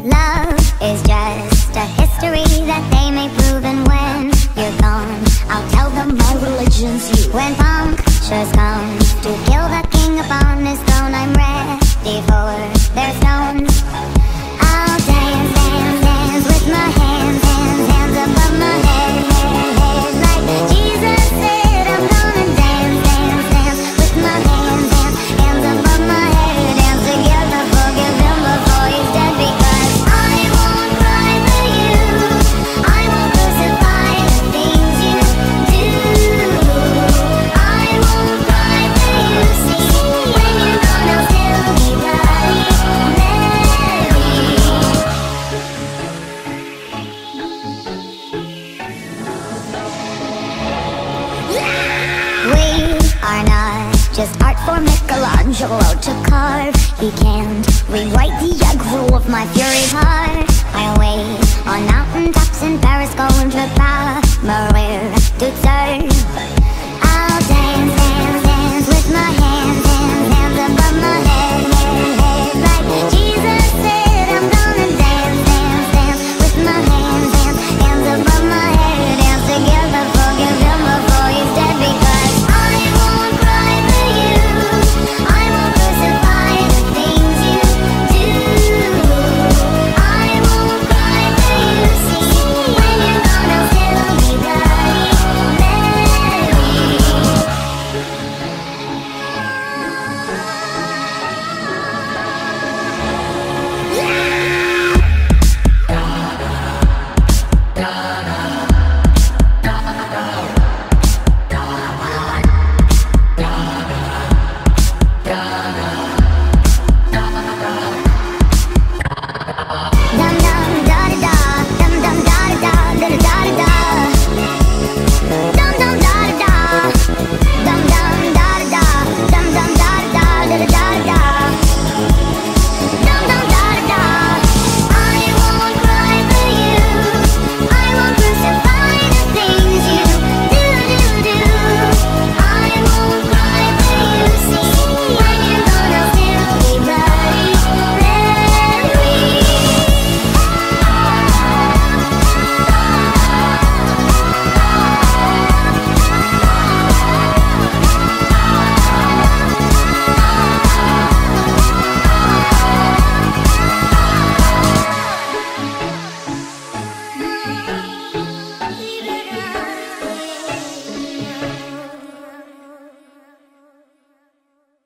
Love is just a history that they may prove, and when you're gone, I'll tell them my religion's you. When punctures come to kill the king upon his throne, I'm ready for their stones. I'll dance, dance, dance with my hands, hands, hands above my head, head, head. Like Jesus said, I'm gonna dance, dance, dance with my hands, hands, hands above my head. Dance together, forgive him before he's dead, because I won't cry for you, I won't crucify the things you do. I won't cry for you, see, when you're gone I'll still be bloody Mary. We are not just art for Michelangelo to carve. He can't rewrite the aggro